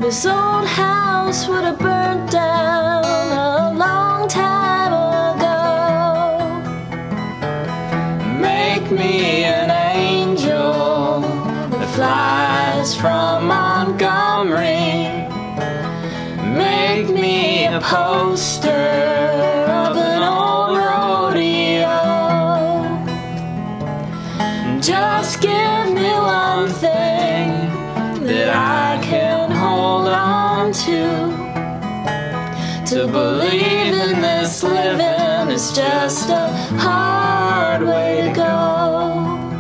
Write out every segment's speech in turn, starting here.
This old house would have burnt down a long time ago. Make me an angel that flies from Montgomery. Make me a poster of an old rodeo. Just give me one thing that I can hold on to believe in this living is just a hard way to go.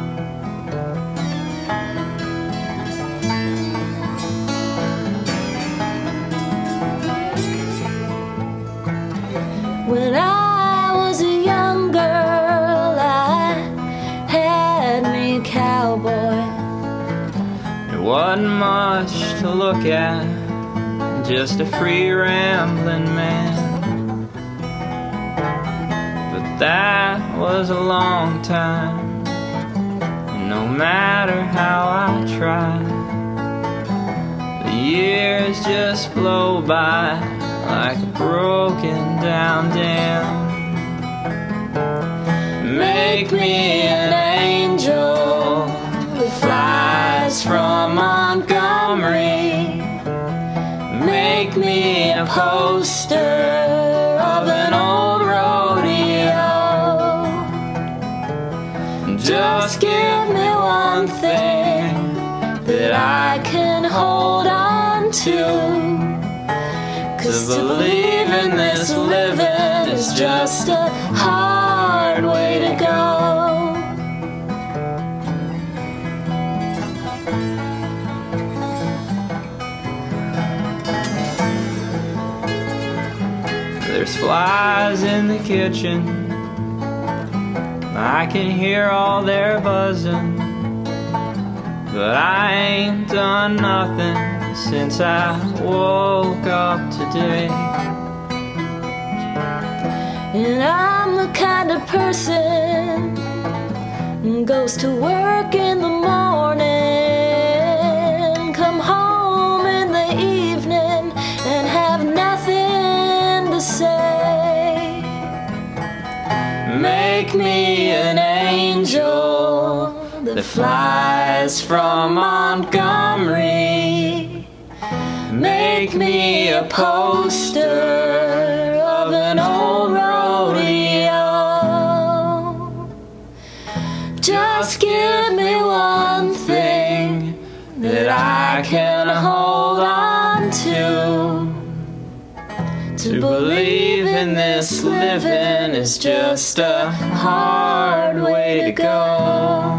When I was a young girl, I had me a cowboy. There wasn't much to look at, just a free rambling man. But that was a long time, and no matter how I tried, the years just flow by like a broken down dam. Make me an angel that flies from Montgomery. Make me a poster of an old rodeo. Just give me one thing that I can hold on to. 'Cause believe in this living is just a hard way to go. There's flies in the kitchen, I can hear all their buzzing, but I ain't done nothing since I woke up today. And I'm the kind of person who goes to work in the morning, come home in the evening, and have nothing to say. Make me an angel that flies from Montgomery. Make me a poster of an old rodeo. Just give me one thing that I can hold on to believe in this living is just a hard way to go.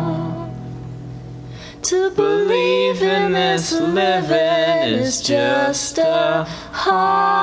To believe in this living is just a hard